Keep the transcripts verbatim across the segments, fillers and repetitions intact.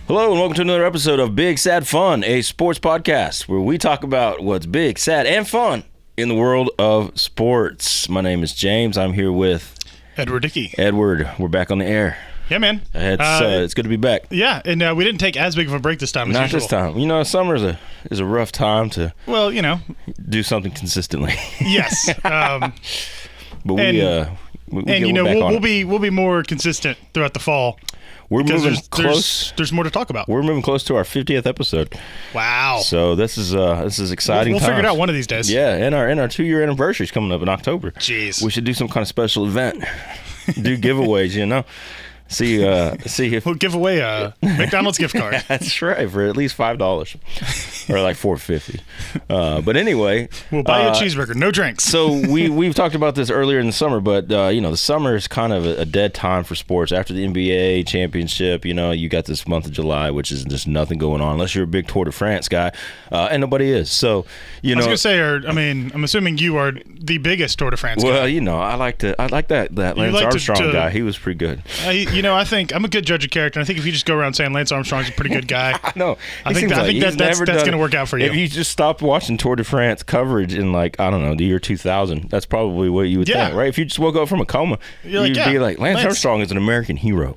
Hello and welcome to another episode of Big Sad Fun, a sports podcast where we talk about what's big, sad, and fun in the world of sports. My name is James. I'm here with Edward Dickey. Edward, we're back on the air. Yeah, man. It's, uh, uh, it's good to be back. Yeah, and uh, we didn't take as big of a break this time as Not usual. this time. You know, summer is a is a rough time to Well, you know. do something consistently. Yes. Um, but we, and, uh, we, we and get, you know, back we'll, on we'll it. be we'll be more consistent throughout the fall. We're moving there's, close. There's, there's more to talk about. We're moving close to our fiftieth episode. Wow. So this is uh this is exciting. We'll, we'll figure it times. out one of these days. Yeah, and our and our two year anniversary is coming up in October. Jeez. We should do some kind of special event. Do giveaways, you know. See, uh, see if We'll give away a McDonald's gift card. That's right, for at least five dollars, or like four fifty. Uh, but anyway, We'll buy you uh, a cheeseburger, no drinks. So we we've talked about this earlier in the summer, but uh, you know the summer is kind of a, a dead time for sports. After the N B A championship, you know you got this month of July, which is just nothing going on unless you're a big Tour de France guy, uh, and nobody is. So you I was know, gonna say, or, I mean, I'm assuming you are the biggest Tour de France well, guy. you know, I like to I like that that You Lance like to- Armstrong to- guy. He was pretty good. I, you know, I think I'm a good judge of character. And I think if you just go around saying Lance Armstrong's a pretty good guy, I know. I He think seems that- I like think he's that- that's- never that's done gonna it. work out for you. If you just stopped watching Tour de France coverage in like I don't know the year two thousand, that's probably what you would Yeah. think, right? If you just woke up from a coma, You're like, you'd yeah, be like, Lance, Lance. Armstrong is an American hero.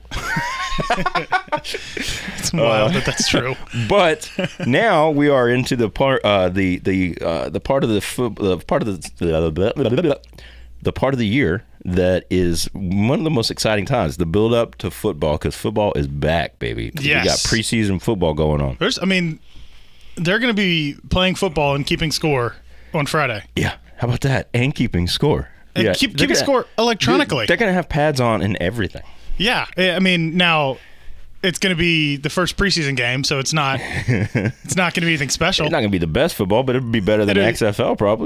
it's wild that that's true. But now we are into the part, uh, the the uh, the part of the fo- the part of the the part of the year that is one of the most exciting times, the build up to football, because football is back, baby. 'Cause Yes. we got preseason football going on. There's, I mean, they're going to be playing football and keeping score on Friday. Yeah, how about that? And keeping score. And yeah, keep they're keeping gonna- score electronically. Dude, they're gonna have pads on and everything. Yeah, I mean, now it's going to be the first preseason game, so it's not it's not going to be anything special. It's not gonna be the best football, but it'll be better than It'll- X F L probably.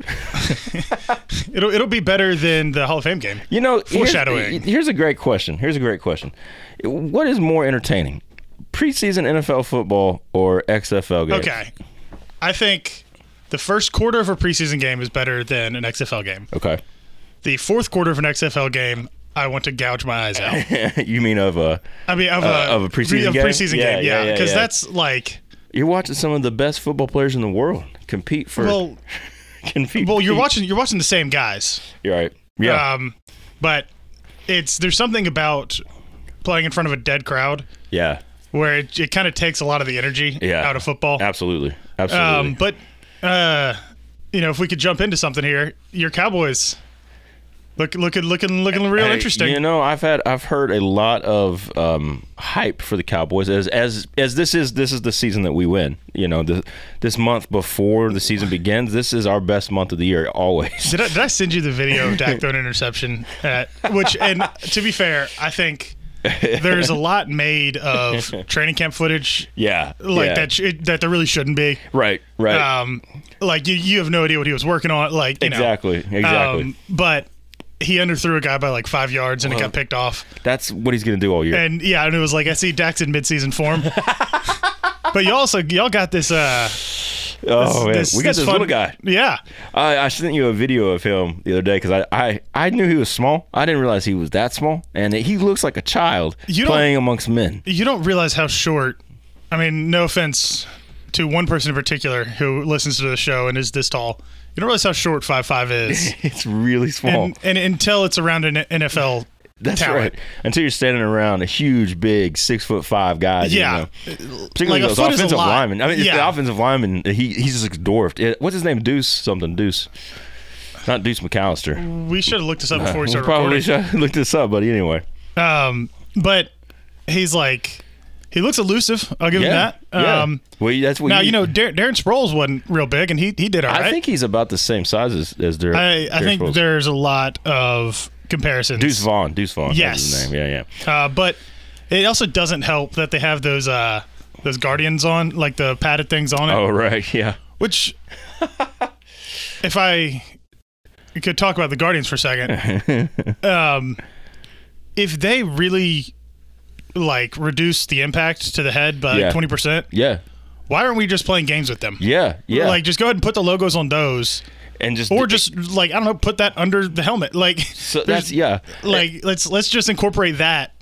It'll it'll be better than the Hall of Fame game. You know, here's, Foreshadowing. here's a great question. Here's a great question. What is more entertaining, preseason N F L football or X F L games? Okay, I think the first quarter of a preseason game is better than an X F L game. Okay. The fourth quarter of an X F L game, I want to gouge my eyes out. You mean of a I mean, of Uh, a, of a preseason of game? preseason Yeah, game, yeah, yeah, yeah, because yeah. that's like, you're watching some of the best football players in the world compete for well, compete. well, you're watching you're watching the same guys. You're right. Yeah. Um, but it's there's something about playing in front of a dead crowd yeah. where it, it kind of takes a lot of the energy Yeah. out of football. Absolutely. Absolutely. Um, but uh, you know, if we could jump into something here, your Cowboys look looking looking looking real Hey, interesting. You know, I've had I've heard a lot of um, hype for the Cowboys as as as this is this is the season that we win. You know, the, this month before the season begins, this is our best month of the year always. Did I, did I send you the video of Dak throwing an interception? At, which, and to be fair, I think there's a lot made of training camp footage, Yeah, like yeah. that sh- that there really shouldn't be. Right, right. Um, like you, you have no idea what he was working on. Like you exactly, know, exactly. Um, but he underthrew a guy by like five yards and it got picked off. That's what he's going to do all year. And yeah, and it was like I see Dak's in midseason form. But you also y'all got this. Uh, oh man, this- we got this this fun- little guy. Yeah, I, I sent you a video of him the other day because I, I, I knew he was small. I didn't realize he was that small, and he looks like a child You don't- playing amongst men. you don't realize how short. I mean, no offense to one person in particular who listens to the show and is this tall. You don't realize how short five five is, It's really small. and, and until it's around an N F L. That's talent. right. Until you're standing around a huge, big, six foot five guy. Yeah. You know? Particularly Like, a those foot is a offensive lot. linemen. I mean, it's Yeah. the offensive lineman. He he's just dwarfed. It- what's his name? Deuce something. Deuce. Not Deuce McAllister. We should have looked this up before we We started probably recording. should look this up, buddy. Anyway. Um, but he's like, he looks elusive. I'll give Yeah. him that. yeah. Um, well, that's what now you, you know Dar- Darren Sproles wasn't real big, and he he did all right. I think he's about the same size as as Derek. I, I think there's a lot of comparisons. Deuce Vaughn. Deuce Vaughn. Yes. That's his name. Yeah, yeah. Uh, but it also doesn't help that they have those uh, those Guardians on, like the padded things on it. Oh right. Yeah. Which, if I could talk about the Guardians for a second, um, if they really like reduce the impact to the head by Yeah. twenty percent, Yeah. why aren't we just playing games with them? Yeah. Yeah. Like, just go ahead and put the logos on those, and just or just like I don't know, put that under the helmet. Like, so there's- that's yeah. like let's let's just incorporate that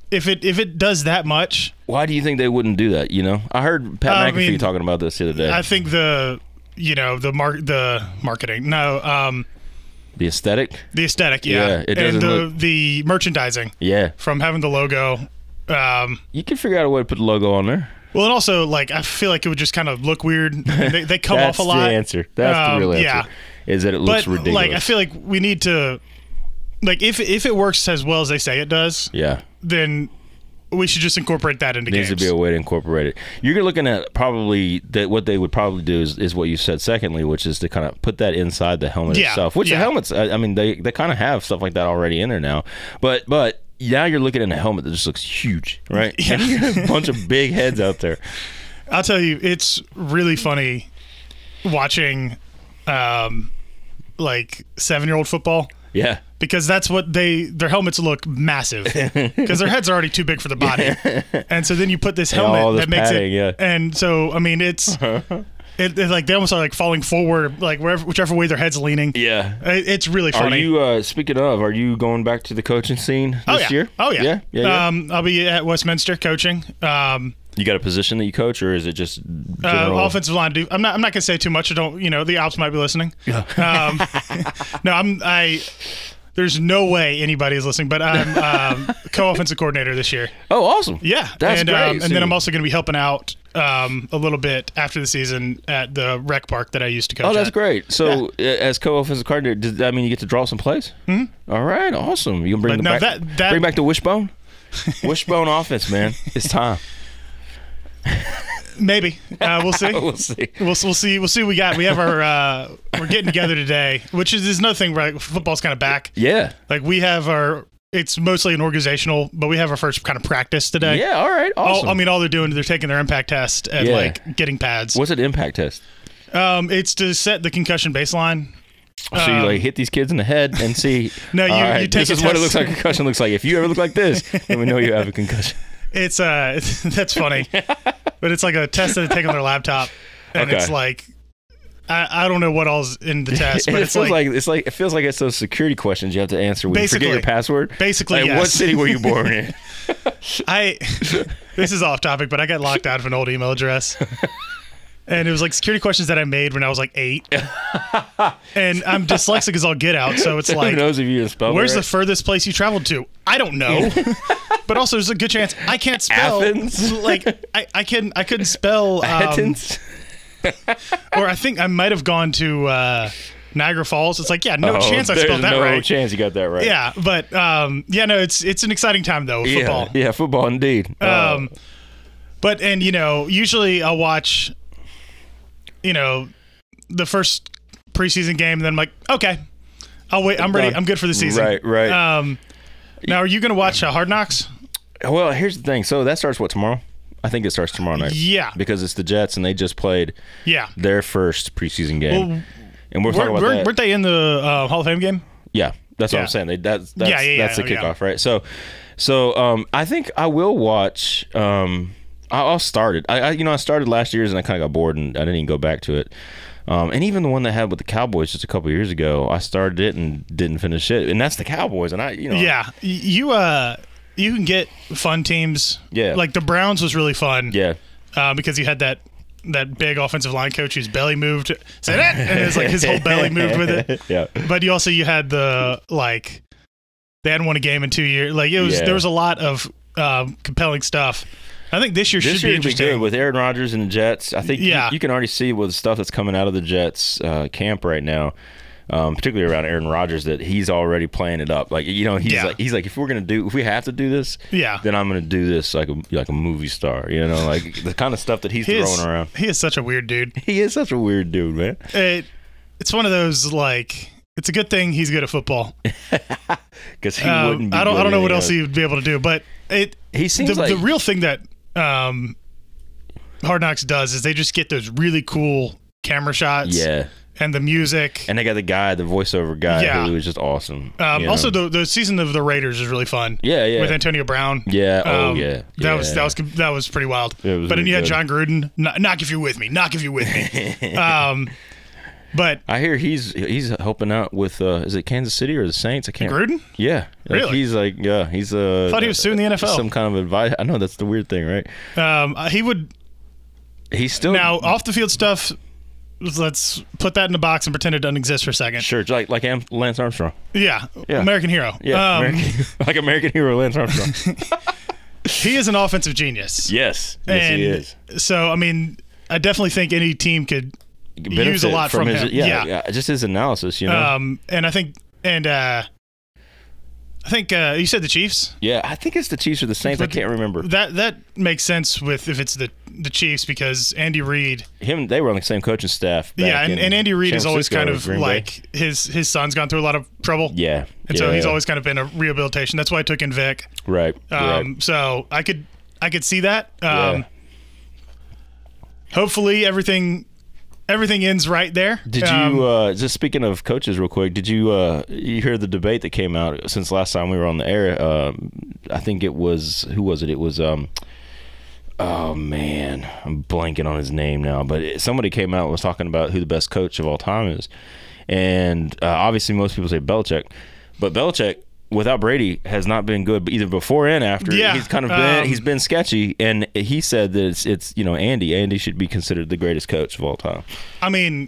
if it if it does that much, why do you think they wouldn't do that? You know, I heard Pat I McAfee mean, talking about this the other day. I think the you know the mar- the marketing, no, um, the aesthetic, the aesthetic, yeah, Yeah, it and doesn't the look- the merchandising yeah. from having the logo. Um, You can figure out a way to put the logo on there. well, and also like I feel like it would just kind of look weird. They, they come That's off a lot. the answer. That's Um, the real answer. yeah. Is that it looks But ridiculous? like I feel like we need to like if if it works as well as they say it does, yeah. then we should just incorporate that into Needs games. to be a way to incorporate it. You're looking at probably that what they would probably do is, is what you said secondly, which is to kind of put that inside the helmet Yeah, itself. Which yeah. the helmets, I, I mean, they they kind of have stuff like that already in there now. But but now you're looking at a helmet that just looks huge, right? Yeah. And you have a bunch of big heads out there. I'll tell you, it's really funny watching um, like seven year old football. Yeah. Because that's what they their helmets look massive because their heads are already too big for the body, and so then you put this And all helmet this that makes padding, it, yeah. and so I mean it's it, it's like they almost are like falling forward, like wherever whichever way their head's leaning. Yeah. It- it's really Are funny. you uh, speaking of? Are you going back to the coaching scene this oh yeah, year? oh yeah, yeah, yeah. yeah. Um, I'll be at Westminster coaching. Um, you got a position that you coach, or is it just uh, general? offensive line. Do I'm not I'm not gonna say too much. I don't you know the Alps might be listening. Um, no, I'm I. There's no way anybody is listening, but I'm um, co-offensive coordinator this year. Oh, awesome! Yeah, That's and, great. Um, and So- then I'm also going to be helping out um, a little bit after the season at the rec park that I used to coach. Oh, that's at. great. So, uh as co-offensive coordinator, does that mean you get to draw some plays? Mm-hmm. All right, awesome. You can bring But the no, back, that- that- bring back the wishbone, wishbone offense, man. It's time. Maybe uh, we'll see. We'll see. We'll, we'll see. We'll see. What we got. We have our. Uh, we're getting together today, which is, is another thing. Right, football's kind of back. Yeah. Like we have our. It's mostly an organizational, but we have our first kind of practice today. Yeah. All right. Awesome. All, I mean, all they're doing, they're taking their impact test and Yeah. like getting pads. what's an impact test? Um, it's to set the concussion baseline. So you like hit these kids in the head and see. No, you- all you right, take this a is what it test. looks like. Concussion looks like. If you ever look like this, then we know you have a concussion. It's uh, it's, that's funny, but it's like a test that they take on their laptop, and Okay. it's like, I, I don't know what all's in the test, but it it's feels like, like, it's like it feels like it's those security questions you have to answer when you forget Basically. your password. Basically, like, yes. what city were you born in? I. This is off topic, but I got locked out of an old email address, and it was like security questions that I made when I was like eight, and I'm dyslexic as all get out, so it's Who like, knows if you even spelled where's it the right? furthest place you traveled to? I don't know. But also, there's a good chance I can't spell. Athens? Like I, I can I couldn't spell. Um, Athens? or I think I might have gone to uh, Niagara Falls. It's like, yeah, no Oh, chance I there's spelled that no right. chance you got that right. Yeah, but um, yeah, no, it's it's an exciting time though, Yeah, football. yeah, football indeed. Uh, Um, but and you know, usually I'll watch, you know, the first preseason game, and then I'm like, okay, I'll wait. I'm ready. Done. I'm good for the season. Right, right. Um, now, are you going to watch uh, Hard Knocks? well, here's the thing. So that starts what tomorrow? I think it starts tomorrow night. Yeah. because it's the Jets, and they just played Yeah. their first preseason game, Well, and we're Weren't, talking about weren't, that. weren't they in the uh, Hall of Fame game? Yeah, that's what Yeah. I'm saying. They, that's that's, Yeah, yeah, that's the yeah, yeah. kickoff, right? So, so um, I think I will watch. Um, I'll, I'll start it. I, I, you know, I started last year's and I kind of got bored and I didn't even go back to it. Um, and even the one they had with the Cowboys just a couple years ago, I started it and didn't finish it. And that's the Cowboys, and I, you know, Yeah. Y- You uh, you can get fun teams. Yeah. Like the Browns was really fun. yeah, Uh, because you had that that big offensive line coach whose belly moved. Say that, and it was like his whole belly moved with it. yeah, But you also you had the like they hadn't won a game in two years. Like it was Yeah. there was a lot of um, compelling stuff. I think this year This should year be would be interesting. good with Aaron Rodgers and the Jets. I think Yeah. you, you can already see with the stuff that's coming out of the Jets uh, camp right now, um, particularly around Aaron Rodgers, that he's already playing it up. Like you know, he's Yeah. like he's like if we're gonna do if we have to do this, Yeah. then I'm gonna do this like a like a movie star. You know, like the kind of stuff that he's He is, throwing around. he is such a weird dude. He is such a weird dude, man. It, it's one of those like it's a good thing he's good at football. Because he Um, wouldn't. Be I don't good I don't know at what anything else he would be able to do, but it He seems the, like the real thing that um, Hard Knocks does is they just get those really cool camera shots. Yeah, And the music. and they got the guy, the voiceover guy, Yeah. who was just awesome. Um, you know? also, the the season of the Raiders is really fun. Yeah, yeah. With Antonio Brown. Yeah. Oh, Um, yeah. That was Yeah. that was that was pretty wild. It was but then really you had good. John Gruden. Knock, knock if you're with me. Knock if you're with me. um, But I hear he's he's helping out with uh, is it Kansas City or the Saints? I can't. Gruden? Yeah, like Really? He's like yeah, he's uh. I thought he was suing the N F L. Some kind of advice. I know that's the weird thing, right? Um, he would He's still now off the field stuff. Let's put that in a box and pretend it doesn't exist for a second. sure, like like Am- Lance Armstrong. Yeah, Yeah. American hero. Yeah, Um, American, like American hero Lance Armstrong. he is an offensive genius. yes, yes, and he is. So I mean, I definitely think any team could Benefit use a lot from, his, him. Yeah, Yeah. yeah, just his analysis, you know. Um, and I think, and uh, I think uh, you said the Chiefs. yeah, I think it's the Chiefs or the Saints. I But can't remember. That that makes sense with if it's the the Chiefs because Andy Reid. Him, they were on the same coaching staff. back Yeah, and, in and Andy Reid San is always Francisco kind or of Green Bay. like his his son's gone through a lot of trouble. Yeah, And so yeah, he's yeah. always kind of been a rehabilitation. That's why I took in Vic. right. Um, right. So I could I could see that. Um, Yeah. Hopefully everything everything ends right there. Did Um, you uh, just speaking of coaches, real quick? Did you uh, you hear the debate that came out since last time we were on the air? Um, I think it was who was it? It was um, oh man, I'm blanking on his name now. But it, somebody came out and was talking about who the best coach of all time is, and uh, obviously most people say Belichick, but Belichick without Brady has not been good either before and after. Yeah, He's kind of been um, he's been sketchy, and he said that it's it's you know Andy Andy should be considered the greatest coach of all time. I mean,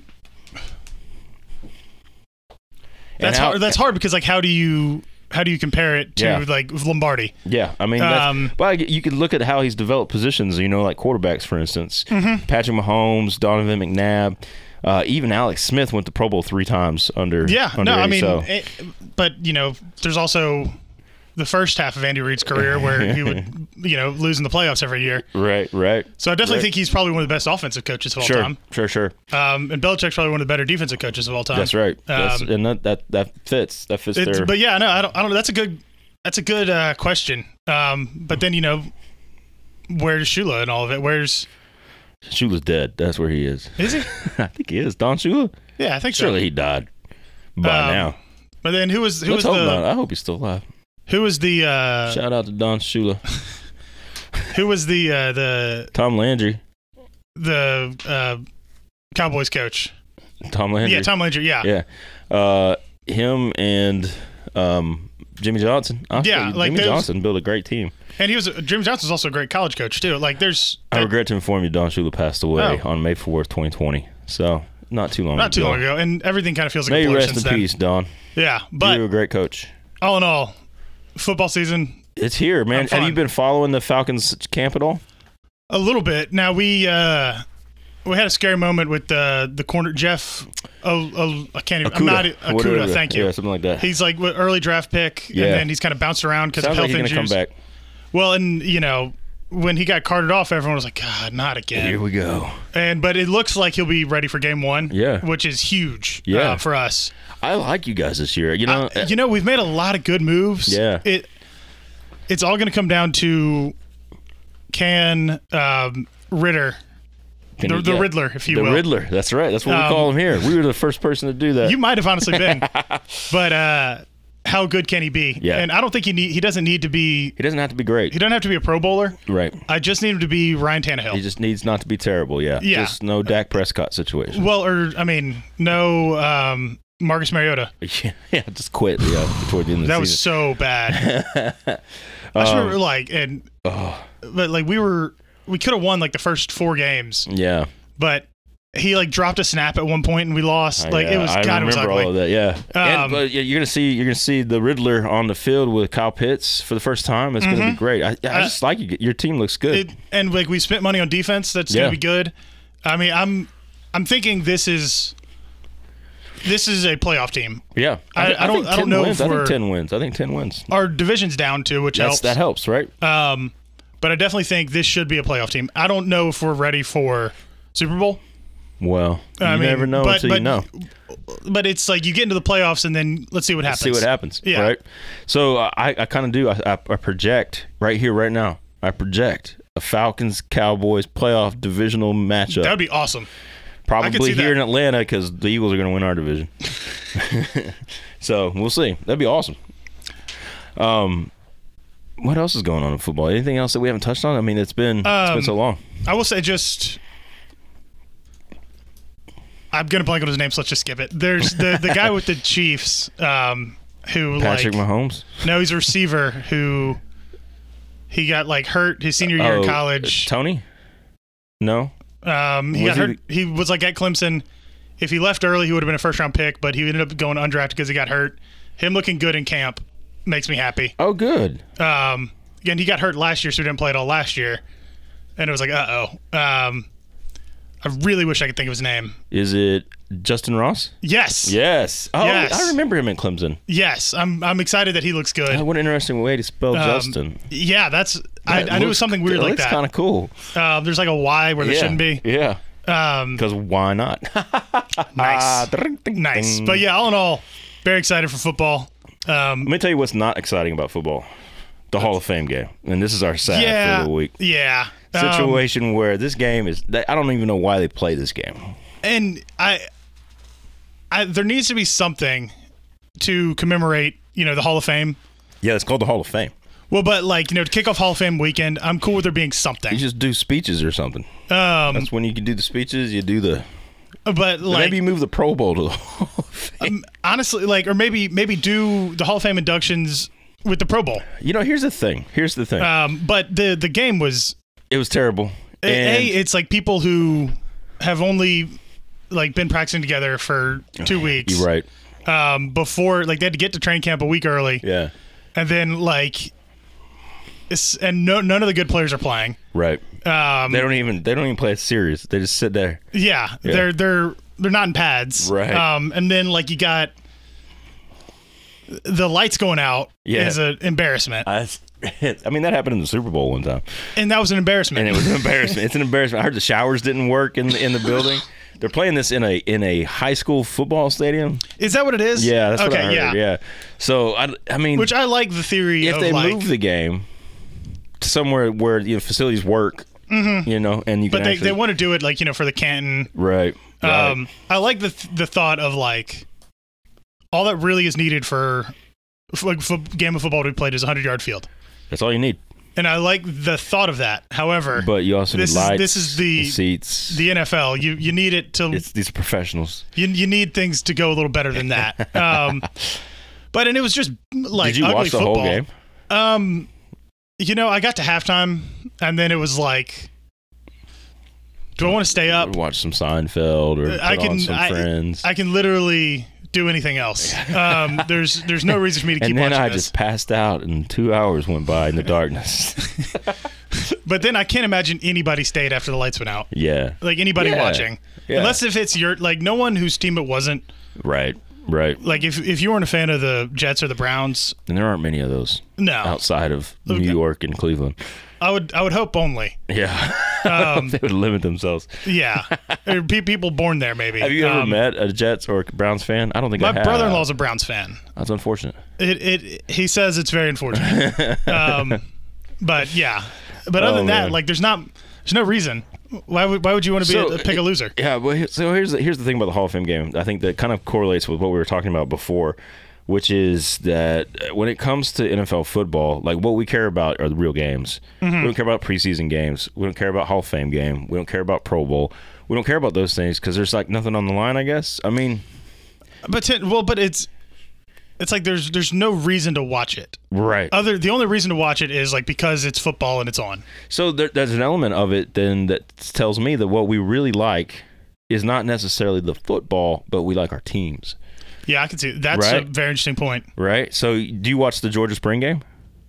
And that's how- hard. That's hard because like, how do you how do you compare it to Yeah. like Lombardi? Yeah, I mean, that's, Um, well, you could look at how he's developed positions. You know, like quarterbacks, for instance, Mm-hmm. Patrick Mahomes, Donovan McNabb, uh, even Alex Smith went to Pro Bowl three times under. Yeah, under no, I Eddie, mean, so. it, but you know, there's also the first half of Andy Reid's career where he would, you know, lose in the playoffs every year. right, right. So I definitely Right. think he's probably one of the best offensive coaches of all Sure, time. sure, sure. Um, and Belichick's probably one of the better defensive coaches of all time. That's right. That's, Um, and that, that that fits. That fits It's, their. but yeah, no, I don't. I don't know. That's a good. That's a good uh, question. Um, but then you know, where's Shula and all of it? Where's Shula's dead. That's where he is. is he? I think he is. Don Shula. Yeah, I think Surely so. he died by Um, now. But then who was who Let's was hope the not. I hope he's still alive. who was the uh, Shout out to Don Shula. who was the uh, the Tom Landry. the uh, Cowboys coach? Tom Landry. Yeah, Tom Landry. Yeah. Yeah, uh, him and um, Jimmy Johnson. I Yeah, think like Jimmy those- Johnson built a great team. And he was Jim Johnson's also a great college coach too. Like there's I regret to inform you, Don Shula passed away Oh. on May fourth, twenty twenty. So not too long. not too ago. long ago, and everything kind of feels like May a you blur rest since in then. peace, Don. Yeah, but You're a great coach. all in all, football season It's here, man. I'm fun. Have you been following the Falcons camp at all? a little bit. Now we uh, we had a scary moment with the the corner Jeff. Oh, oh I can't even. I'm not Akuda. Whatever. Thank you. Yeah, something like that. He's like what, early draft pick, Yeah. and then he's kind of bounced around because of Sounds health like he's gonna injuries. come back. Well, and you know when he got carted off, everyone was like, "God, not again." Here we go. And but it looks like he'll be ready for game one. Yeah. which is huge. Yeah. uh, for us. I like you guys this year. You know, Uh, you know, we've made a lot of good moves. Yeah. It it's all going to come down to can um, Ritter, can the, you- the yeah. Riddler, if you the will. Riddler. That's right. That's what Um, we call him here. We were the first person to do that. You might have honestly been, but uh, how good can he be? Yeah. And I don't think he need, he doesn't need to be. he doesn't have to be great. He doesn't have to be a Pro Bowler. Right. I just need him to be Ryan Tannehill. He just needs not to be terrible. Yeah. Yeah. Just no Dak Prescott situation. well, or I mean, no um, Marcus Mariota. Yeah, yeah, just quit. Yeah, toward the end of the That was season. so bad. I just remember like and, Oh, but like we were we could have won like the first four games. yeah. But he like dropped a snap at one point and we lost. Like Yeah, it was I God, it was remember ugly. all of that. Yeah. and, Um, but yeah, you're gonna see you're gonna see the Riddler on the field with Kyle Pitts for the first time. It's gonna be great. I, I Uh, just like you. Your team looks good. It, and like we spent money on defense. That's Yeah. gonna be good. I mean, I'm I'm thinking this is this is a playoff team. yeah. I- thi- I don't- think I don't ten know wins. if I think we're- ten wins. I think ten wins. Our division's down too, which That's, helps. that helps, right? Um, but I definitely think this should be a playoff team. I don't know if we're ready for Super Bowl. Well, you I mean, never know but, until but, you know. But it's like you get into the playoffs and then let's see what happens. See what happens. Yeah. Right. So uh, I, I kind of do. I, I, I project right here, right now. I project a Falcons Cowboys playoff divisional matchup. That would be awesome. Probably see here that. in Atlanta because the Eagles are going to win our division. So we'll see. That'd be awesome. Um, what else is going on in football? Anything else that we haven't touched on? I mean, it's been it's Um, been so long. I will say just I'm gonna blank on his name, so let's just skip it. There's the the guy with the Chiefs, um, who Patrick like Mahomes. no, he's a receiver who he got like hurt his senior year Oh, in college. Tony? No. Um, he Was got he hurt. He was like at Clemson. If he left early, he would have been a first round pick, but he ended up going undrafted because he got hurt. Him looking good in camp makes me happy. Oh, good. Um, again, he got hurt last year, so he didn't play at all last year, and it was like, uh oh. Um, I really wish I could think of his name. Is it Justin Ross? Yes. Yes. Oh, Yes. I remember him in Clemson. Yes. I'm I'm excited that he looks good. Oh, what an interesting way to spell Um, Justin. Yeah, that's. I, That I knew it was looks- something weird it like looks that. kind of cool. Um, there's like a Y where there yeah. shouldn't be. Yeah. Um, Because why not? nice. Ding, ding, Nice. ding. But yeah, all in all, very excited for football. Um, Let me tell you what's not exciting about football. The Hall of Fame game. And this is our sad yeah. for the week. Yeah. Um, Situation where this game is, I don't even know why they play this game. and I, I, there needs to be something to commemorate, you know, the Hall of Fame. Yeah, it's called the Hall of Fame. Well, but like, you know, to kick off Hall of Fame weekend, I'm cool with there being something. You just do speeches or something. Um, That's when you can do the speeches. You do the, but like, maybe you move the Pro Bowl to the Hall of Fame. um, honestly, like, or maybe maybe do the Hall of Fame inductions with the Pro Bowl. You know, here's the thing. Here's the thing. Um, but the the game was it was terrible. a, And a it's like people who have only like been practicing together for two weeks. you're right. Um, before like they had to get to training camp a week early, Yeah. and then like, it's, and no none of the good players are playing. Right. Um, They don't even they don't even play a series. They just sit there. yeah, Yeah. they're they're they're not in pads. Right. Um, and then like you got the lights going out Yeah. is an embarrassment, I, I mean, that happened in the Super Bowl one time, and that was an embarrassment. and it was an embarrassment. It's an embarrassment. I heard the showers didn't work in in the building. They're playing this in a in a high school football stadium. Is that what it is? Yeah, that's okay, what I heard. yeah. Yeah. So I, I mean, Which I like the theory if of they like, move the game to somewhere where you know facilities work, you know, and you but can they, actually they want to do it like, you know, for the Canton. right. right. Um, I like the th- the thought of like all that really is needed for f- like fo- game of football to be played is a hundred yard field, That's all you need. and I like the thought of that. However, But you also this need is lights. this is the and seats. the N F L. You you need it to it's these are professionals. you you need things to go a little better than that. Um, but and it was just like Did you ugly watch the football. whole game? Um, you know, I got to halftime, and then it was like, do I want to stay up? Watch some Seinfeld or I put can on some I, Friends. I can literally do anything else. Um, there's there's no reason for me to keep and then watching I this. just passed out, and two hours went by in the darkness. But then I can't imagine anybody stayed after the lights went out. Yeah. Like anybody Yeah. watching, Yeah. unless if it's your like no one whose team it wasn't. Right. Right. Like if if you weren't a fan of the Jets or the Browns, And there aren't many of those no, outside of Okay. New York and Cleveland. I would I would hope only. Yeah. Um, they would limit themselves. Yeah, or pe- people born there maybe. Have you ever Um, met a Jets or Browns fan? I don't think My I have. brother-in-law's a Browns fan. That's unfortunate. It it he says it's very unfortunate. um, but yeah, but other Oh, than that, man. like there's not there's no reason. Why would why would you want to be So, a, pick a loser? Yeah, well, here- so here's the, here's the thing about the Hall of Fame game. I think that kind of correlates with what we were talking about before, which is that when it comes to N F L football, like what we care about are the real games. Mm-hmm. We don't care about preseason games. We don't care about Hall of Fame game. We don't care about Pro Bowl. We don't care about those things because there's like nothing on the line, I guess. I mean, But t- well, but it's it's like there's there's no reason to watch it. right. Other the only reason to watch it is like because it's football and it's on. So there, there's an element of it then that tells me that what we really like is not necessarily the football, but we like our teams, Yeah, I can see that's a Right. very interesting point. right? So do you watch the Georgia Spring game?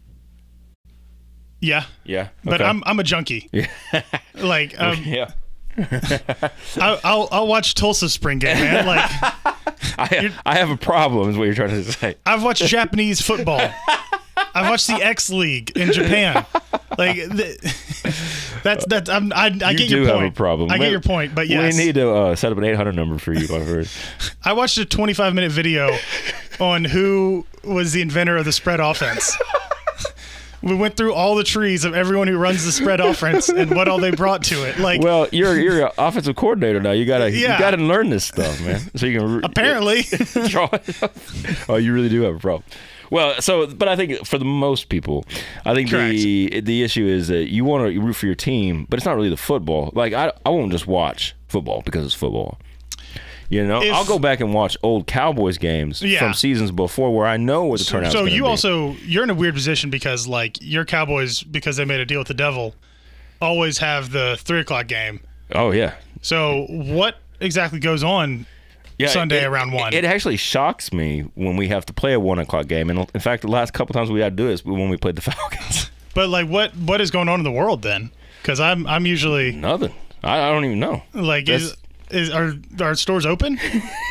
Yeah, Yeah. but Okay. I'm I'm a junkie. Yeah. Like um, yeah. I, I'll I'll watch Tulsa spring game, man. Like I, I have a problem, is what you're trying to say. I've watched Japanese football. I've watched the X League in Japan. Like th- that's that's I'm, I I You get do your point. have a problem. I get We- your point, but yes, We need to uh, set up an eight hundred number for you, my friend. I watched a twenty-five minute video on who was the inventor of the spread offense. We went through all the trees of everyone who runs the spread offense and what all they brought to it. Like Well, you're you're an offensive coordinator now. You gotta Yeah. you gotta learn this stuff, man. So you can re- apparently, draw it up. Oh, you really do have a problem. Well, so but I think for the most people, I think the the issue is that you want to root for your team, but it's not really the football. Like I I won't just watch football because it's football. You know, If- I'll go back and watch old Cowboys games Yeah. from seasons before where I know what the turnout's So going to you be. also you're in a weird position because like your Cowboys, because they made a deal with the devil, always have the three o'clock game. Oh yeah, So what exactly goes on yeah. Sunday it, around one? It actually shocks me when we have to play a one o'clock game, and in fact, the last couple times we had to do it is when we played the Falcons. But like, what what is going on in the world then? Because I'm I'm usually Nothing. I, I don't even know. like, is is are are stores open?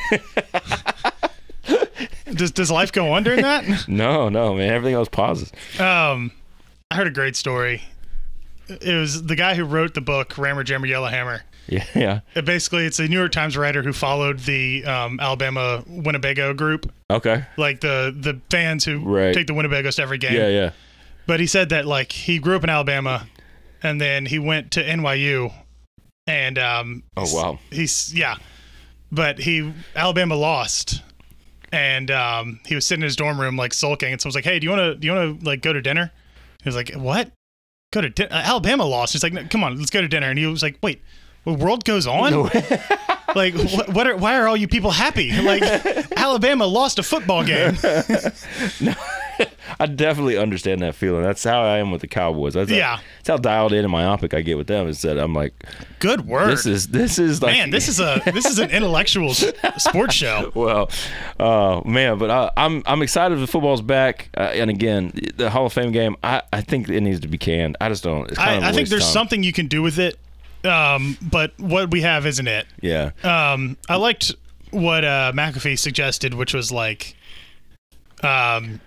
does does life go on during that? No, no, man. Everything else pauses. Um, I heard a great story. It was the guy who wrote the book Rammer Jammer Yellowhammer. Yeah, yeah. It basically, it's a New York Times writer who followed the um, Alabama Winnebago group, Okay. like the the fans who Right. take the Winnebagos to every game. Yeah, yeah. But he said that like he grew up in Alabama, and then he went to N Y U, and um, Oh wow. he's yeah, but he Alabama lost, and um, he was sitting in his dorm room like sulking, and someone's like, "Hey, do you want to do you want to like go to dinner?" He was like, "What? Go to dinner? Alabama lost." He's like, no, "Come on, let's go to dinner." And he was like, "Wait, the world goes on? Like, what? What are? Why are all you people happy? Like, Alabama lost a football game." I definitely understand that feeling. That's how I am with the Cowboys. That's Yeah. How, that's how dialed in and myopic I get with them. Is that I'm like, Good word. this is this is like Man, this is a this is an intellectual s- sports show. well, uh, man. But I, I'm I'm excited the football's back. Uh, and again, the Hall of Fame game. I, I think it needs to be canned. I just don't. It's kind I, of a I think waste there's of time. something you can do with it, um, but what we have isn't it. Yeah. Um, I liked what uh, McAfee suggested, which was like, um,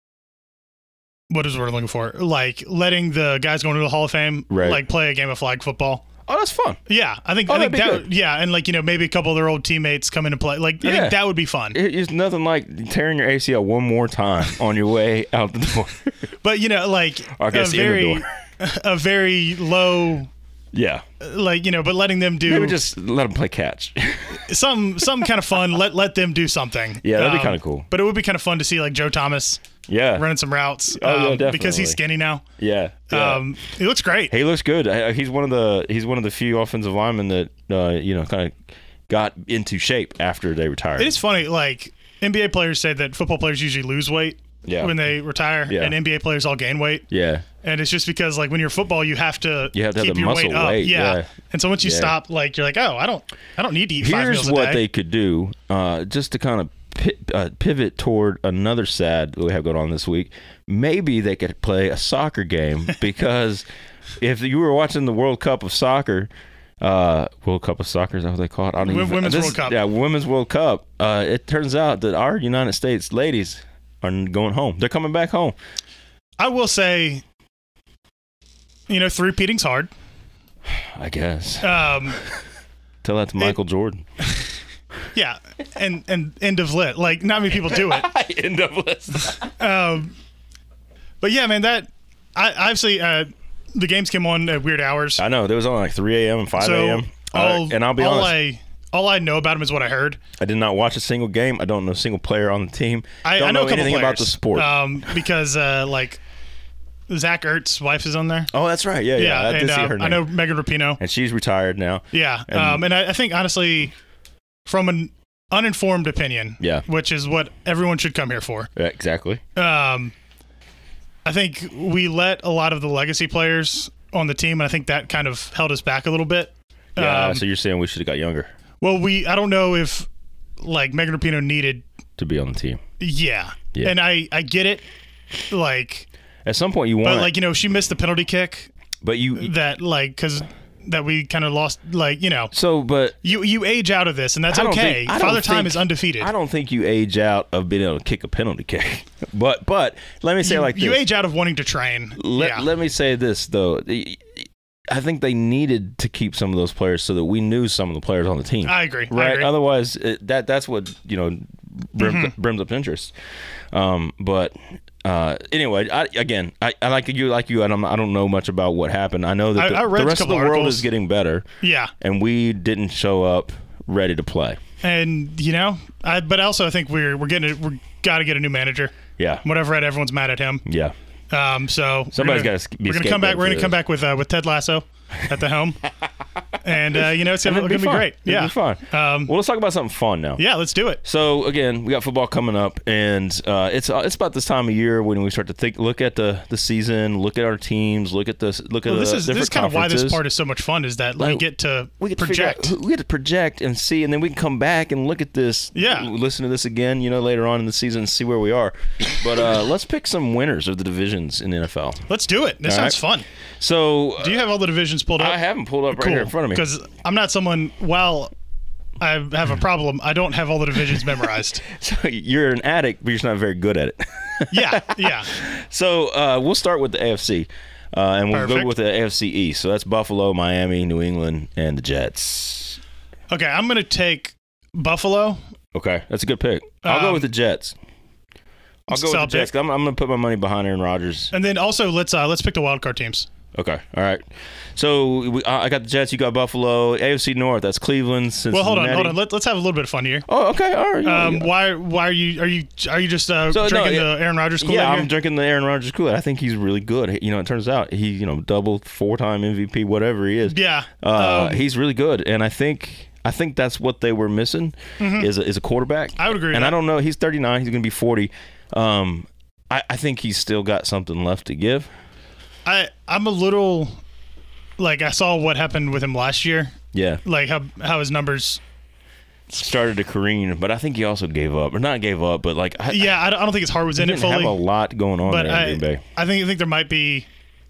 what is the word I'm looking for? Like letting the guys going to the Hall of Fame Right. like play a game of flag football. Oh, that's fun. Yeah, I think Oh, I think that'd be that good. yeah, and like you know maybe a couple of their old teammates come in and play. Like I Yeah. think that would be fun. It- It's nothing like tearing your A C L one more time on your way out the door. But you know, like I a guess in the very door. a very low, Yeah. like you know, but letting them do Maybe just let them play catch. some some kind of fun. Let let them do something. Yeah, that'd be Um, kinda cool. But it would be kind of fun to see like Joe Thomas Yeah. running some routes. Oh, yeah, um, definitely. because he's skinny now. Yeah. yeah. Um, he looks great. He looks good. I- I- He's one of the he's one of the few offensive linemen that uh, you know kind of got into shape after they retired. It is funny. Like N B A players say that football players usually lose weight Yeah. when they retire, Yeah. and N B A players all gain weight. Yeah. And it's just because like when you're football, you have to You have to have keep the your muscle weight up. weight, Yeah. yeah. And so once you Yeah. stop, like you're like, oh, I don't, I don't need to eat five Here's meals a what day. they could do, uh, just to kind of pi- uh, pivot toward another sad that we have going on this week. Maybe they could play a soccer game because if you were watching the World Cup of Soccer, uh, World Cup of Soccer is that what they call it? I don't Wo- even, Women's this- World Cup. Yeah, Women's World Cup. Uh, it turns out that our United States ladies are going home. They're coming back home. I will say, you know, three-peating's hard. I guess. Um, Tell that to Michael Jordan. yeah, and and end of lit. Like not many people do it. End of list. Um, but yeah, man, that I obviously uh, the games came on at weird hours. I know. There was only like three a.m. and five So a.m. all, Uh, and I'll be all honest. I all I know about him is what I heard. I did not watch a single game. I don't know a single player on the team. I, don't I know, a couple anything players, about the sport. um, because uh, like Zach Ertz's wife is on there. oh, that's right. Yeah, yeah. Yeah, I did and see uh, her name. I know Megan Rapinoe. And she's retired now. Yeah, And- um, and I, I think honestly, from an uninformed opinion, Yeah. which is what everyone should come here for. Yeah, exactly. Um, I think we let a lot of the legacy players on the team, and I think that kind of held us back a little bit. Yeah. Um, so you're saying we should have got younger well, we I don't know if like Megan Rapinoe needed, to be on the team. yeah, Yeah. and I I get it, like, At some point, you want. but like you know she missed the penalty kick but you. that like because that we kind of lost, like you know. So, but You you age out of this, and that's I don't okay. think- I don't Father Time think- is undefeated. I don't think you age out of being able to kick a penalty kick. but but let me say it you, like this. you age out of wanting to train. Let, yeah. let me say this though. The- I think they needed to keep some of those players so that we knew some of the players on the team. I agree. I Right. agree. Otherwise, it, that that's what you know brims, Mm-hmm. brims up interest. Um, but uh, anyway, I, again, I, I like you, like you. I don't, I don't know much about what happened. I know that I- the, I read the a rest of the couple world articles. is getting better, yeah. and we didn't show up ready to play. And you know, I but also I think we're we're getting we're got to get a new manager. Yeah. Whatever, Ed, everyone's mad at him. Yeah. Um, so Somebody's we're gonna, gotta be we're gonna come back. scapegoat We're gonna for come this. back with uh, with Ted Lasso at the helm, and uh, you know it's gonna, It'll gonna be, fun. great. It'll Yeah, be fun. Um, well, let's talk about something fun now. yeah, let's do it. So again, we got football coming up, and uh, it's uh, it's about this time of year when we start to think, look at the, the season, look at our teams, look at the look at Well, this the is different this is kind of why this conferences. part is so much fun. Is that we Like, get to we get to figure project. out, we get to project and see, and then we can come back and look at this. Yeah. listen to this again, you know, later on in the season and see where we are. But uh, let's pick some winners of the divisions in the N F L. Let's do it. This All sounds right. fun. So Do you have all the divisions pulled up? I haven't pulled up right here in front of me. Because I'm not someone. While I have a problem, I don't have all the divisions memorized. So you're an addict, but you're just not very good at it. Yeah, yeah. So uh, we'll start with the A F C, uh, and we'll Perfect. go with the A F C East. So that's Buffalo, Miami, New England, and the Jets. Okay, I'm gonna take Buffalo. Okay, that's a good pick. I'll go Um, with the Jets. I'll go with the solid Jets. pick. 'Cause I'm, I'm going to put my money behind Aaron Rodgers. And then also let's uh, let's pick the wild card teams. Okay, all right. So we, I I got the Jets. You got Buffalo. A F C North. That's Cleveland. Cincinnati. Well, hold on, hold on. Let, let's have a little bit of fun here. Oh, okay, all right. Um, yeah, why why are you are you are you just uh, So, no, drinking yeah. the Aaron Rodgers Kool-Aid yeah, here? I'm drinking the Aaron Rodgers Kool-Aid. I think he's really good. You know, it turns out he, you know, double, four-time M V P, whatever he is. Yeah, uh, um, he's really good, and I think I think that's what they were missing is a, is a quarterback. I would agree with And I that. don't know. He's thirty-nine. He's going to be forty. Um, I, I think he's still got something left to give. I I'm a little like I saw what happened with him last year. Yeah, Like how how his numbers. started to careen, but I think he also gave up, or not gave up, but like I, Yeah, I don't, I don't think his heart was he in it didn't have fully. a lot going on But there in I Green Bay. I think I think there might be.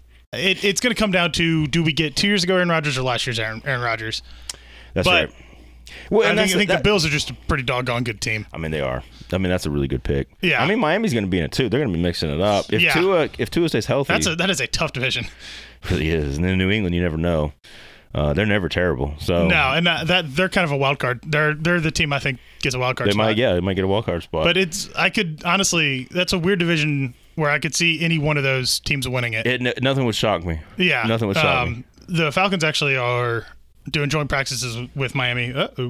It, it's going to come down to do we get two years ago Aaron Rodgers or last year's Aaron, Aaron Rodgers? That's but right. Well, I and think, that's, I think that, the Bills are just a pretty doggone good team. I mean, they are. I mean, that's a really good pick. Yeah. I mean, Miami's going to be in it too. They're going to be mixing it up. If Yeah. Tua, if Tua stays healthy, That's a that is a tough division. it really is. And then New England, you never know. Uh, they're never terrible. So No, and that, that they're kind of a wild card. They're they're the team I think gets a wild card they spot. might, yeah, they might get a wild card spot. But it's I could honestly that's a weird division where I could see any one of those teams winning it. it, n- nothing would shock me. yeah, nothing would shock me. The Falcons actually are doing joint practices with Miami. Uh oh.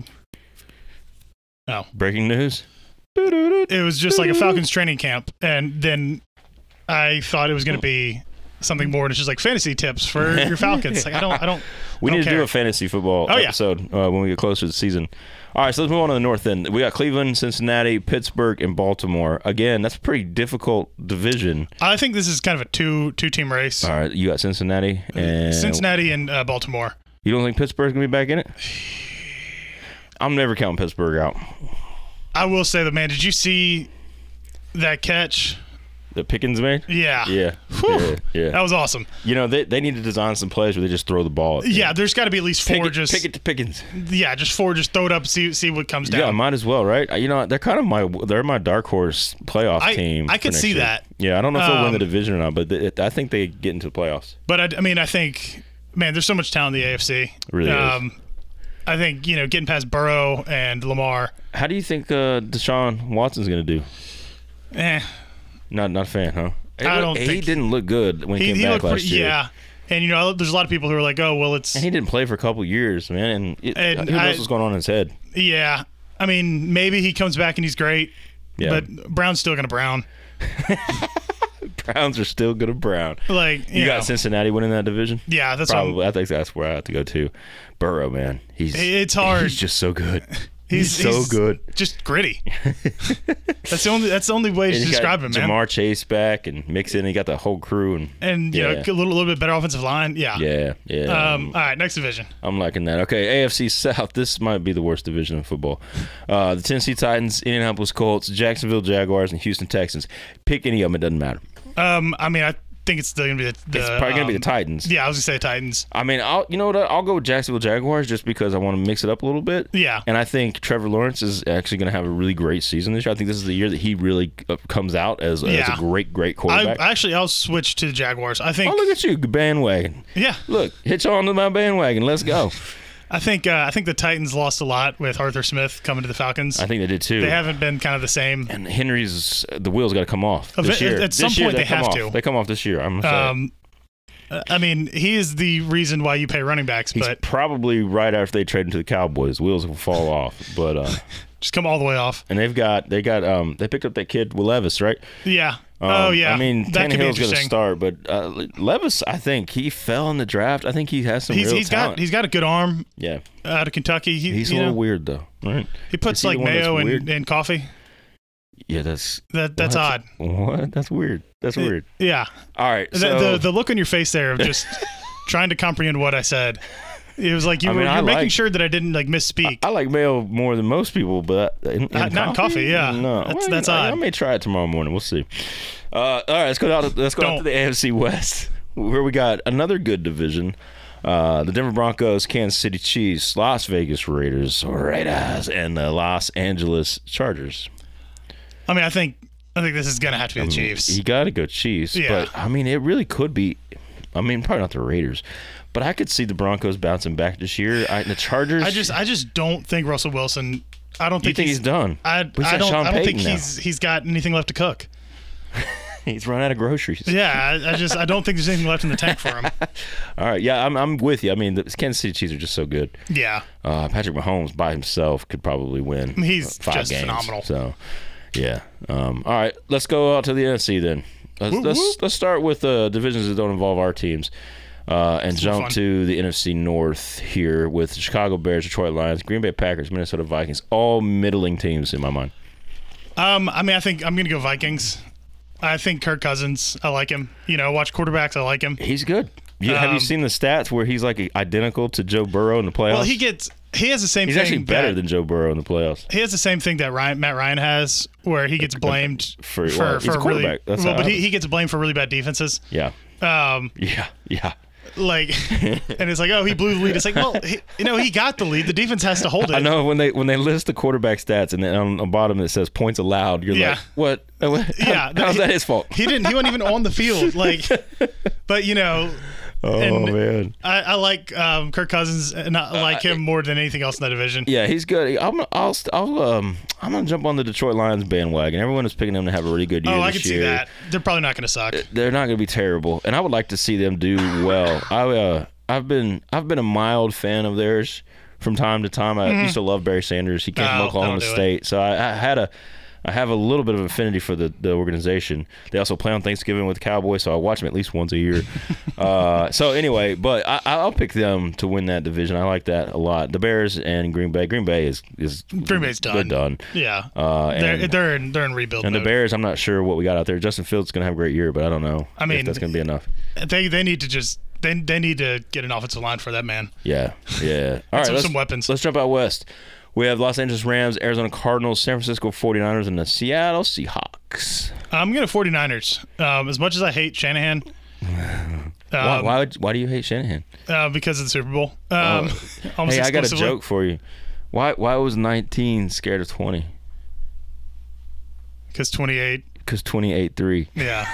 Oh, Breaking news. it was just like a Falcons training camp, and then I thought it was going to be something more. And it's just like fantasy tips for your Falcons. Like I don't, I don't. We I need don't to care. do a fantasy football Oh, yeah. episode uh, when we get closer to the season. All right, so let's move on to the north end. We got Cleveland, Cincinnati, Pittsburgh, and Baltimore. Again, that's a pretty difficult division. I think this is kind of a two two team race. All right, you got Cincinnati and Cincinnati and uh, Baltimore. You don't think Pittsburgh's gonna be back in it? I'm never counting Pittsburgh out. I will say that, man. Did you see that catch? The Pickens made. Yeah. Yeah, Whew. yeah, yeah. That was awesome. You know, they they need to design some plays where they just throw the ball. At Yeah, there's got to be at least four Pick it, just pick it to Pickens. yeah, just four just throw it up see see what comes Yeah, down. might as well, right? You know, they're kind of my they're my dark horse playoff I- team. I for could next see year. that. Yeah, I don't know if they'll win Um, the division or not, but it, I think they get into the playoffs. But I, I mean, I think man, there's so much talent in the A F C. It really is. I think you know getting past Burrow and Lamar. How do you think uh, Deshaun Watson's going to do? Eh, Not not a fan, huh? He I look- don't He think- didn't look good when he, he, came he back looked last pretty. year. Yeah, and you know, there's a lot of people who are like, oh well, it's And he didn't play for a couple years, man. And, it, And who knows I- what's going on in his head? yeah. I mean, maybe he comes back and he's great. Yeah. But Brown's still gonna Brown. Browns are still good at Brown. Like you, You know, got Cincinnati winning that division? yeah, that's what I'm- Probably. I think that's where I have to go to. Burrow, man. He's It's hard. He's just so good. He's, He's, so he's good. Just gritty. that's the only. That's the only way to And you describe got him, man. Jamar Chase back and mix in. He got the whole crew and and you yeah. know, a little, little bit better offensive line. Yeah. yeah, yeah. Um. All right. Next division. I'm liking that. Okay, A F C South. This might be the worst division of football. Uh, the Tennessee Titans, Indianapolis Colts, Jacksonville Jaguars, and Houston Texans. Pick any of them. It doesn't matter. Um. I mean, I think it's still gonna be the. the It's probably gonna be um, the Titans. Yeah, I was gonna say Titans. I mean, I'll you know what? I'll go with Jacksonville Jaguars just because I want to mix it up a little bit. Yeah. And I think Trevor Lawrence is actually going to have a really great season this year. I think this is the year that he really uh, comes out as, as Yeah. a great, great I quarterback. actually I'll switch to the Jaguars. I think. oh, look at you, bandwagon. Yeah. Look, hitch on to my bandwagon. Let's go. I think. Uh, I think the Titans lost a lot with Arthur Smith coming to the Falcons. I think they did too. They haven't been kind of the same. And Henry's the wheels got to come off Of this it- year. at This some year point they come have off. to. They come off this year. I'm gonna say. Um. I mean, he is the reason why you pay running backs, He's but probably right after they trade him to the Cowboys. Wheels will fall off, but uh, just come all the way off. and they've got they got um they picked up that kid Will Levis, right? Yeah. Um, Oh, yeah. I mean, That could be Tannehill's going to interesting. start, but uh, Levis, I think he fell in the draft. I think he has some He's real he's talent. got he's got a good arm yeah, out of Kentucky. He, he's a you little know, weird though, right? he puts Is he like the one that's mayo in, weird? in coffee. Yeah, that's That that's what? odd. What? That's weird. That's weird. Yeah. All right, The, so the the look on your face there of just trying to comprehend what I said. It was like you I were mean, I you're making like- sure that I didn't like misspeak. I like mayo more than most people, but in, in Not- not in coffee, yeah. No, That's- Well, that's I, I odd. may try it tomorrow morning. We'll see. Uh, all right, let's go down. To, let's go out to Don't. the A F C West, where we got another good division. Uh, the Denver Broncos, Kansas City Chiefs, Las Vegas Raiders, Raiders, and the Los Angeles Chargers. I mean, I think I think this is gonna have to be the Chiefs. You got to go Chiefs, Yeah. but I mean, it really could be. I mean, probably not the Raiders, but I could see the Broncos bouncing back this year. I, the Chargers. I just I just don't think Russell Wilson. I don't you think, think he's, done? I, We I got don't. Sean I don't think Payton now. he's he's got anything left to cook. He's run out of groceries. Yeah, I, I just I don't think there's anything left in the tank for him. All right, yeah, I'm I'm with you. I mean, the Kansas City Chiefs are just so good. Yeah, Uh, Patrick Mahomes by himself could probably win. He's five just games. phenomenal. So, yeah. Um, all right, let's go out to the N F C then. Let's Whoop, let's, whoop. let's start with uh, divisions that don't involve our teams, uh, and It's more jump fun. to the N F C North here with the Chicago Bears, Detroit Lions, Green Bay Packers, Minnesota Vikings. All middling teams in my mind. um, I mean, I think I'm gonna go Vikings. I think Kirk Cousins. I like him. You know, watch quarterbacks. I like him. He's good. You, have you Um, seen the stats where he's like identical to Joe Burrow in the playoffs? Well, he gets he has the same. he's thing actually better that- than Joe Burrow in the playoffs. He has the same thing that Ryan, Matt Ryan has, where he gets blamed For- for well, he's for a really. quarterback. That's well, how but I he, was. he gets blamed for really bad defenses. Yeah, Um, yeah, yeah. like, and it's like, oh, he blew the lead. It's like, well, he, you know, he got the lead. The defense has to hold it. I know when they when they list the quarterback stats and then on the bottom it says points allowed, you're Yeah. like, what? How- Yeah, how's he- that his fault? He didn't. He wasn't even on the field. Like, but you know, Oh and- man, I, I like um, Kirk Cousins, and I like him more than anything else in that division. yeah, he's good. I'm I'll I'll um I'm gonna jump on the Detroit Lions bandwagon. Everyone is picking them to have a really good year Oh, I this can see year. that. They're probably not going to suck. They're not going to be terrible, and I would like to see them do well. I uh, I've been I've been a mild fan of theirs from time to time. I used to love Barry Sanders. He came from Oh, Oklahoma that'll do it. State, so I, I had a I have a little bit of affinity for the, the organization. They also play on Thanksgiving with the Cowboys, so I watch them at least once a year. uh, so anyway, but I, I'll pick them to win that division. I like that a lot. The Bears and Green Bay. Green Bay is is Green Bay's done. They're done. Yeah, Uh, they're and, they're in, they're in rebuild and the mode. Bears, I'm not sure what we got out there. Justin Fields is going to have a great year, but I don't know I mean, if that's going to be enough. They they need to just they they need to get an offensive line for that man. Yeah, yeah. All right, some- let's, some weapons. Let's jump out west. We have Los Angeles Rams, Arizona Cardinals, San Francisco forty-niners, and the Seattle Seahawks. I'm going to 49ers. Um, as much as I hate Shanahan, Why, um, why, would, why do you hate Shanahan? uh, because of the Super Bowl. Um, almost Hey, I got a exclusively. joke for you. Why Why was nineteen scared of twenty? Because twenty-eight. Because twenty-eight three. Yeah.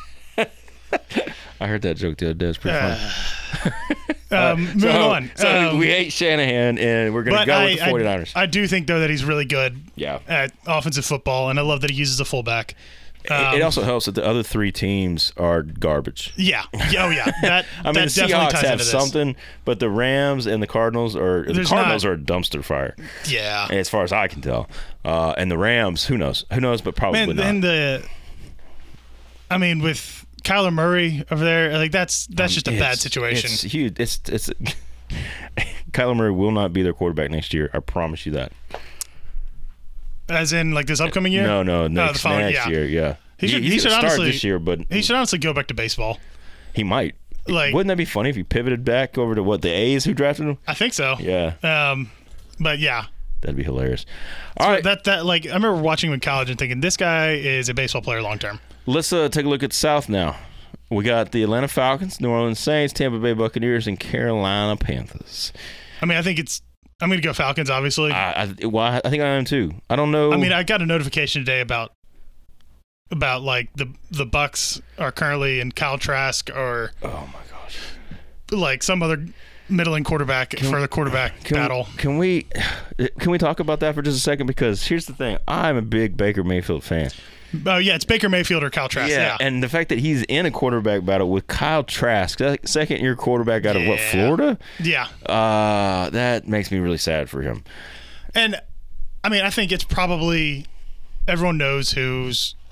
I heard that joke the other day. It's pretty funny. Um, moving So, on. so Um, we hate Shanahan, and we're going to but go I, with the forty-niners. I, I do think though that he's really good yeah. at offensive football, and I love that he uses a fullback. Um, it, it also helps that the other three teams are garbage. yeah. Yeah, oh yeah. That I mean, that the definitely Seahawks ties have into this. something, but the Rams and the Cardinals are the There's Cardinals not- are a dumpster fire, Yeah. as far as I can tell. Uh, and the Rams, who knows? Who knows? But probably Man, not. and the, I mean, with Kyler Murray over there, like that's that's just a bad It's- situation. It's huge. It's it's. Kyler Murray will not be their quarterback next year. I promise you that. As in, like this upcoming year. No, no, the next, following- next yeah. year, yeah. He should- he's he should gonna start honestly- this year, but He should honestly go back to baseball. he might. Like, Wouldn't that be funny if he pivoted back over to what the A's who drafted him? I think so. Yeah, Um, but yeah, that'd be hilarious. All right, that that like I remember watching him in college and thinking this guy is a baseball player long term. let's uh, take a look at the South now. We got the Atlanta Falcons, New Orleans Saints, Tampa Bay Buccaneers, and Carolina Panthers. I mean, I think it's. I'm going to go Falcons, obviously. I, I, well, I I think I am too. I don't know. I mean, I got a notification today about about like the the Bucks are currently in Kyle Trask or oh my gosh. like some other middling quarterback for the quarterback Can, battle. Can we can we talk about that for just a second? Because here's the thing: I'm a big Baker Mayfield fan. Oh yeah, it's Baker Mayfield or Kyle Trask. Yeah, and the fact that he's in a quarterback battle with Kyle Trask, second year quarterback out of what, Yeah. Florida? yeah. Uh, that makes me really sad for him. And I mean, I think it's probably everyone knows who's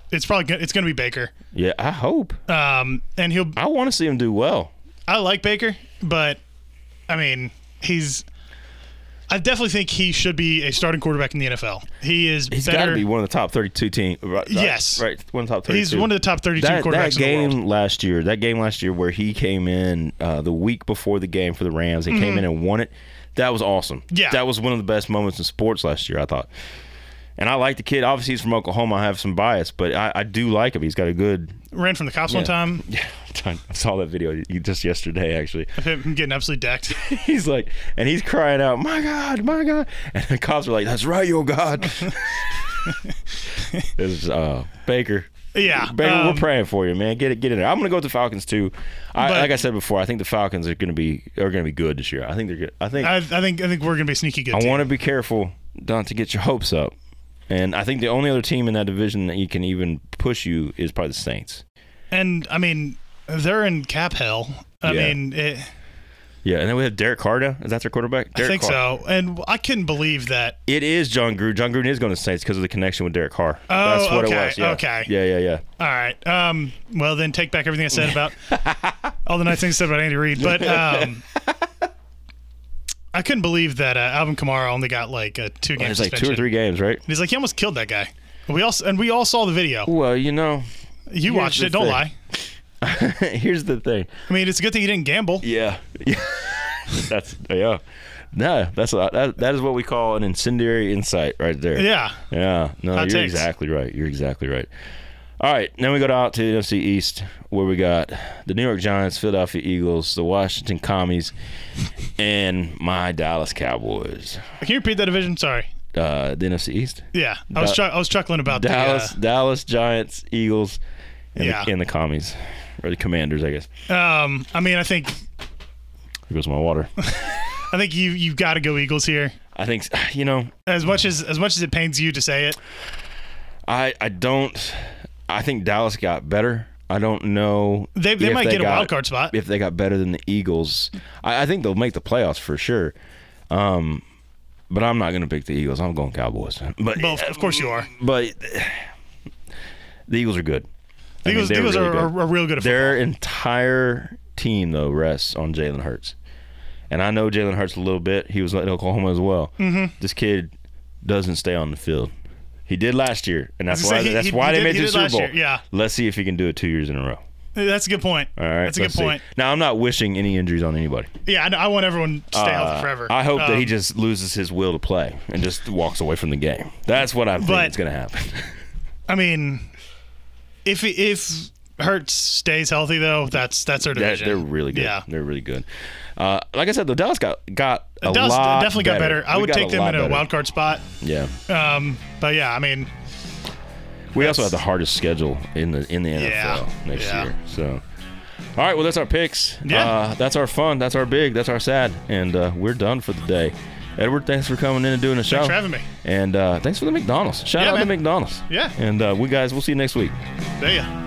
it's probably go- it's going to be Baker. Yeah, I hope. Um, and he'll. I want to see him do well. I like Baker, but I mean, he's. I definitely think he should be a starting quarterback in the N F L. He is. He's better. got to be one of the top thirty-two teams. Right, Yes, right. One of the top thirty-two. He's one of the top thirty-two that, quarterbacks that game in the world. last year, that game last year where he came in uh, the week before the game for the Rams, he mm-hmm. came in and won it. That was awesome. Yeah, that was one of the best moments in sports last year, I thought. And I like the kid. Obviously, he's from Oklahoma. I have some bias, but I, I do like him. He's got a good. Ran from the cops yeah. one time. Yeah, I saw that video just yesterday, actually. Of him getting absolutely decked. He's like, and he's crying out, "My God, my God!" And the cops are like, "That's right, your God." It's uh, Baker. Yeah, Baker, um, we're praying for you, man. Get it, get in there. I'm going to go with the Falcons too. I, but, like I said before, I think the Falcons are going to be are going to be good this year. I think they're good. I think. I, I think. I think we're going to be sneaky good. I want to be careful not to get your hopes up, and I think the only other team in that division that you can even push you is probably the Saints. And I mean, they're in cap hell. I yeah. mean, it, yeah, and then we have Derek Carr. Is that their quarterback? Derek I think Carr. so. And I couldn't believe that. It is John Gruden. John Gruden is going to Saints because of the connection with Derek Carr. Oh, That's what okay, it was. Yeah. okay. Yeah, yeah, yeah. All right. Um, well, then take back everything I said about all the nice things I said about Andy Reid. But um, I couldn't believe that uh, Alvin Kamara only got like a two game It's suspension. like two or three games, right? And he's like, he almost killed that guy. We all and we all saw the video. Well, you know, you watched it. Don't lie. Here's the thing. I mean, it's a good thing you didn't gamble. Yeah. Yeah. That's yeah. No, that's a, that. That is what we call an incendiary insight right there. Yeah. Yeah. No, Hot you're takes. exactly right. You're exactly right. All right, then we go out to the N F C East where we got the New York Giants, Philadelphia Eagles, the Washington Commies, and my Dallas Cowboys. Can you repeat that division? Sorry. Uh, the N F C East. Yeah, I was Da- chu- I was chuckling about Dallas, the, uh, Dallas Giants, Eagles, and, Yeah. the, and the Commies, or the Commanders, I guess. Um, I mean, I think Here goes my water. I think you you've got to go Eagles here. I think you know. As much as as much as it pains you to say it, I I don't. I think Dallas got better. I don't know. they they if might get got, a wild card spot. if they got better than the Eagles. I, I think they'll make the playoffs for sure. Um, but I'm not going to pick the Eagles. I'm going Cowboys. But Well, of course you are. But the Eagles are good. The I mean, Eagles, the they're Eagles really are, good. are, are real good at football. Their entire team though rests on Jalen Hurts, and I know Jalen Hurts a little bit. He was in Oklahoma as well. Mm-hmm. This kid doesn't stay on the field. He did last year, and that's I was why gonna say, he- that's he- why he they did- made he the did Super last Bowl. year, yeah. Let's see if he can do it two years in a row. That's a good point. All right, that's a good let's see. point. Now I'm not wishing any injuries on anybody. Yeah, I, know, I want everyone to stay Uh, healthy forever. I hope that he Um, just loses his will to play and just walks away from the game. That's what I think But- is going to happen. I mean, if if Hurts stays healthy though, that's that's their That- division. they're really good. Yeah. They're really good. Uh, like I said, the Dallas got got a Dallas lot definitely got better. I We would got take them lot in a better. wild card spot. Yeah. Um, but yeah, I mean, We also That's- have the hardest schedule in the in the N F L Yeah, next yeah. year. So, all right, well, that's our picks. Yeah. Uh, that's our fun. That's our big. That's our sad. And uh, we're done for the day. Edward, thanks for coming in and doing the show. thanks for having me. And uh, thanks for the McDonald's. Shout Yeah, out to man. McDonald's. Yeah. And uh, we guys, we'll see you next week. There ya.